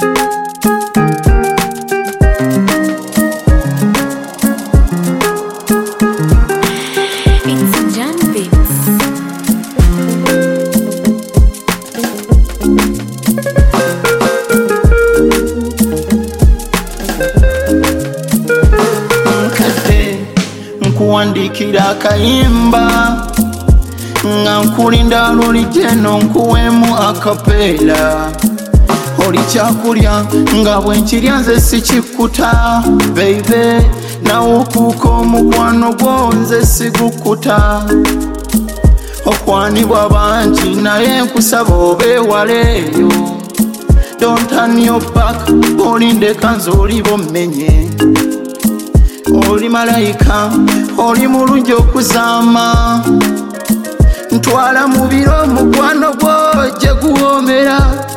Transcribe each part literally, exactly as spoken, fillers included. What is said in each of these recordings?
Nkuwandikira akayimba nga nkulinda lulijeno nkuwemu akapela oli kyakulya nga bwenkirya nze sikikuta baby nawe okuuka omukwano gwo nze sigukuta okwanibwa bangi naye nkusaba obeewaleeyo don't turn your back olindeka nze oliba ommenye oli malayika oli mulungi okuzaama ntwala mu biro omukwano gwo gye guwoomera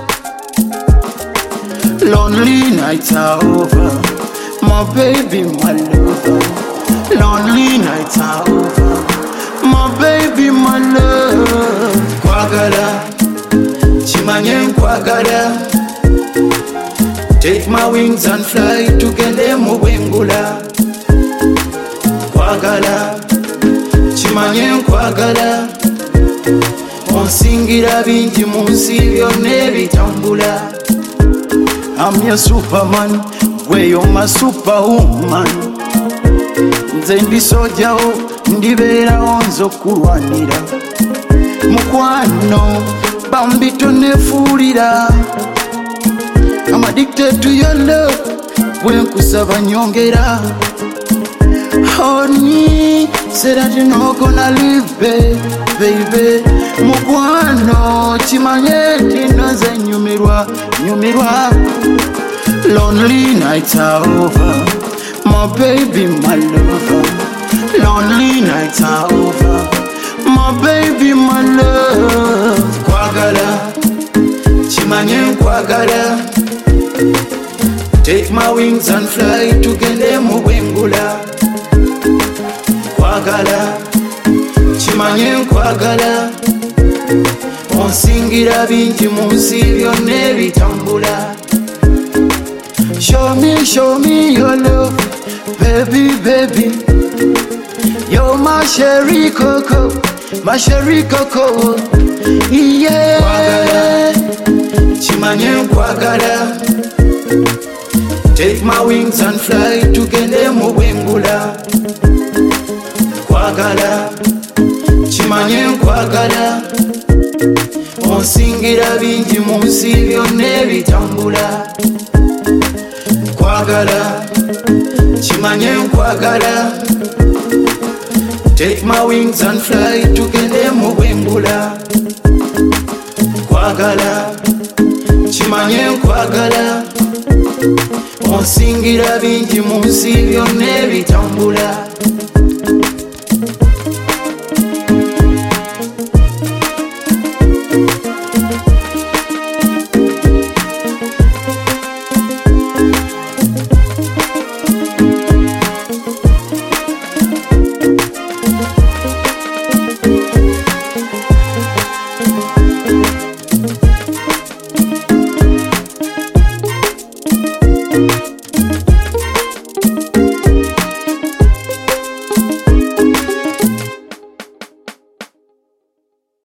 lonely nights are over my baby my lover lonely nights are over my baby my love kwagala kimanye nkwagala take my wings and fly tugende mu bwengula kwagala kimanye nkwagala onsingira bingi mu nsi byonna ebitambula I'm your superman gwe you're my superwoman nze ndi sojawo ndibeerawo nze okulwanira mukwano bambi tonefuulira I'm addicted to your love bwenkusaba nyongera honey say that you're not gonna leave baby baby mukwano kimanye tinoze nyumirwa nyumirwa lonely nights are over my baby my lover lonely nights are over my baby my love kwagala kimanye nkwagala take my wings and fly tugende mu bwengula kwagala kimanye nkwagala onsingira bingi mu nsi byonna ebitambula show me show me your love baby baby you're my cherry coco my cherry coco yeah kwagala kimanye nkwagala take my wings and fly tugende mu bwengula kwagala kimanye nkwagala onsingira bingi mu nsi byonna ebitambula kwagala kimanye nkwagala take my wings and fly tugende mu bwengula kwagala kimanye nkwagala onsingira bingi mu nsi byonna ebitambula